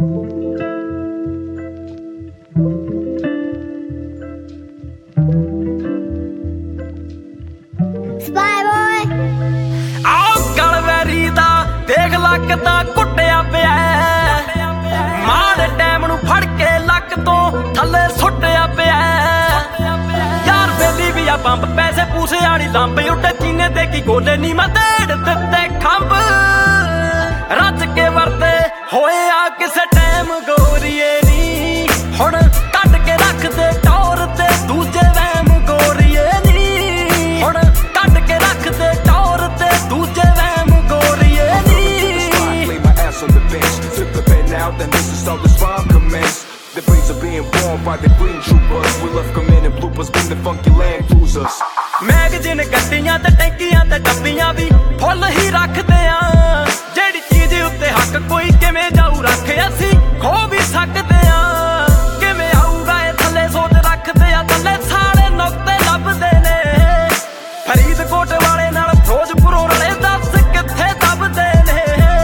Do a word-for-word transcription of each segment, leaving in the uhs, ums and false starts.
देख लक तां कुट्टिया पिया माड़े टैम नूं फड़ के लक तो थल्ले सुट्टिया पिया यार बेली भी आ पंप पैसे पूसे आड़ी लंब उठे चीने दे की गोले नी मैं देड़ दिते खंभ रज के वरते होए आ किसे टैम गोरीए नी हुण कट के रख दे टौर ते दूजे वैम गोरीए नी हुण कट के रख दे टौर ते दूजे वैम गोरीए नी on the bench, flip the pen out, then this is how this rhyme commence. The brains are being born by the green troopers. We left committing bloopers, bring the funky land cruisers. Magazine गड्डियां ते टैंकियां ते डब्बियां भी फुੱਲ ही रखदे आ जेड़ी चीज उत्ते हक कोई किवें जाऊ रख असीं खो भी सकदे आ किवें आऊगा ए थल्ले सोच रखदे आ थल्ले सारे नुक्ते लभदे ने फरीदकोट वाले नाल फिरोजपुरों रले दस कित्थे दबदे ने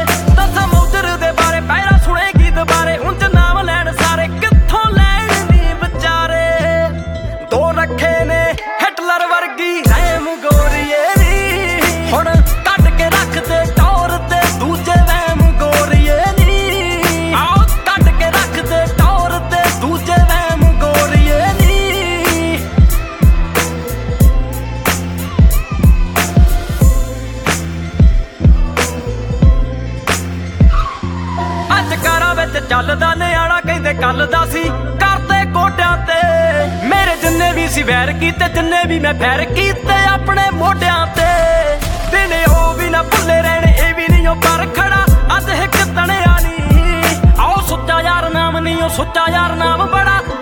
बारे उंज नाम लैन सारे कित्थों लैन नी बेचारे दो रखे ने हिटलर वर्गी रैम गोरीए नी हुण कट के रख दे टौर ते दूजे वैम गोरीए नी आओ कट के रख दे टौर ते दूजे वैम गोरीए नी अज कारां विच चलदा निआणा कहंदे कल दा सी करदे गोड्यां ते मेरे जिन्ने भी सी वैर कीते जिन्ने भी मैं फैर कीते अपने मोढियां ते दिने ओ भी ना भुल्ले रहने ए भी नहीं ओ पर खड़ा अज हिक तणिया नी आओ सुच्चा यार नाम नहीं ओ सुच्चा यार नाम बड़ा